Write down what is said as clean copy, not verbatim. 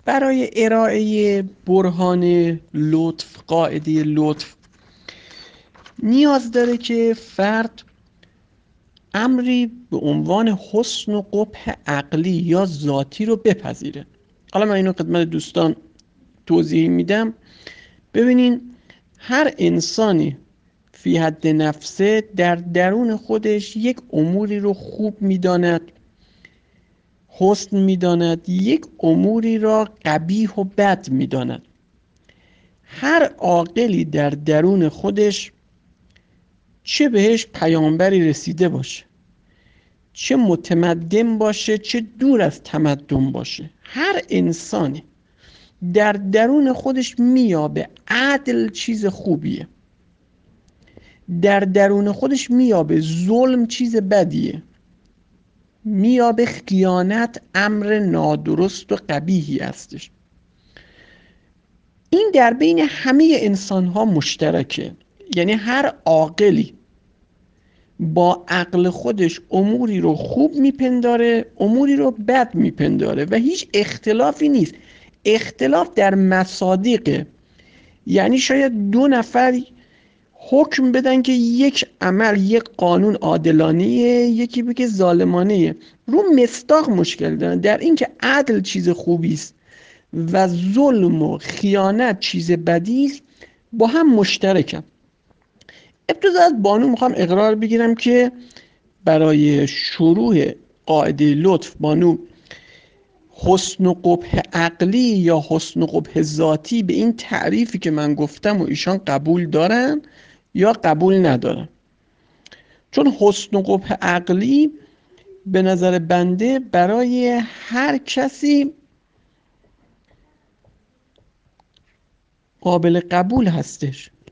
برای ارائه برهان لطف، قاعده لطف، نیاز داره که فرد امری به عنوان حسن و قبح عقلی یا ذاتی رو بپذیره. حالا من اینو خدمت دوستان توضیح میدم. ببینین، هر انسانی فی حد نفسه در درون خودش یک اموری رو خوب میداند، حسن میداند، یک اموری را قبیح و بد میداند. هر عاقلی در درون خودش، چه بهش پیامبری رسیده باشه، چه متمدن باشه، چه دور از تمدن باشه، هر انسانی در درون خودش میابه عدل چیز خوبیه، در درون خودش میابه ظلم چیز بدیه، میابه خیانت امر نادرست و قبیحی هستش. این در بین همه انسان ها مشترکه. یعنی هر عاقلی با عقل خودش اموری رو خوب میپنداره، اموری رو بد میپنداره و هیچ اختلافی نیست. اختلاف در مصادیقه. یعنی شاید دو نفر حکم بدن که یک عمل، یک قانون عادلانه، یکی بگه ظالمانه. رو مصداق مشکل دارن. در این که عدل چیز خوبی است و ظلم و خیانت چیز بدی است، با هم مشترکن. ابتدا از بانو میخوام اقرار بگیرم که برای شروع قاعده لطف بانو حسن و قبح عقلی یا حسن و قبح ذاتی به این تعریفی که من گفتم و ایشان قبول دارن یا قبول ندارن. چون حسن و قبح عقلی به نظر بنده برای هر کسی قابل قبول هستش.